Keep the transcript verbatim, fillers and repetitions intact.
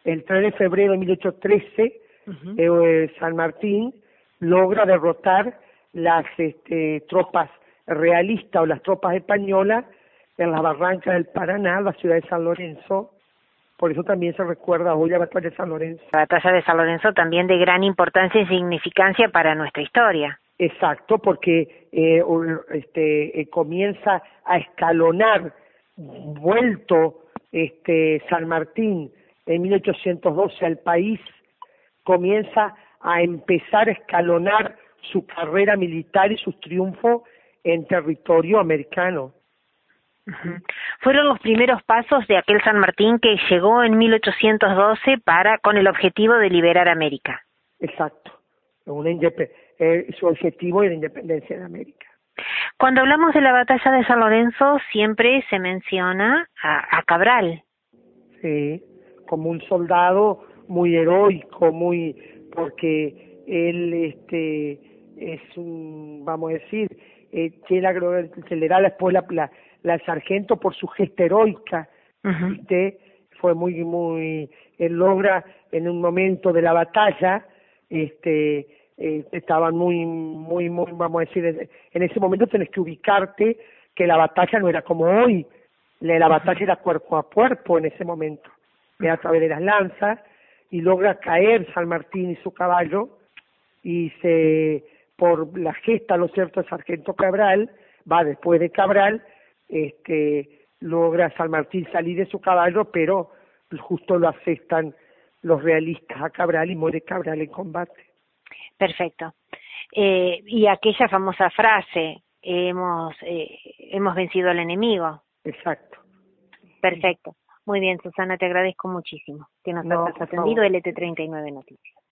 el tres de febrero de mil ochocientos trece, Uh-huh. eh, San Martín logra derrotar las este, tropas realistas o las tropas españolas en las barrancas del Paraná, la ciudad de San Lorenzo. Por eso también se recuerda hoy la batalla de San Lorenzo. La batalla de San Lorenzo también de gran importancia y significancia para nuestra historia. Exacto, porque eh, este, eh, comienza a escalonar, vuelto este, San Martín en mil ochocientos doce al país, comienza a empezar a escalonar su carrera militar y sus triunfos en territorio americano. Uh-huh. Fueron los primeros pasos de aquel San Martín que llegó en mil ochocientos doce para con el objetivo de liberar América. Exacto, una indep- eh, su objetivo era la independencia de América. Cuando hablamos de la batalla de San Lorenzo siempre se menciona a, a Cabral. Sí, como un soldado muy heroico, muy porque él este es un, vamos a decir, eh, que la, se le da después la, la, la sargento por su gesta heroica. Uh-huh. ¿Viste? Fue muy, muy, él logra en un momento de la batalla, este, eh, estaban muy, muy, muy, vamos a decir, en ese momento tenés que ubicarte que la batalla no era como hoy, la, la batalla era cuerpo a cuerpo en ese momento, era a través de las lanzas, y logra caer San Martín y su caballo, y se, por la gesta, ¿no es cierto?, el sargento Cabral, va después de Cabral, este, logra San Martín salir de su caballo, pero justo lo asestan los realistas a Cabral y muere Cabral en combate. Perfecto. Eh, y aquella famosa frase, hemos eh, hemos vencido al enemigo. Exacto. Perfecto. Muy bien, Susana, te agradezco muchísimo que nos No, hayas por atendido favor. L T treinta y nueve Noticias.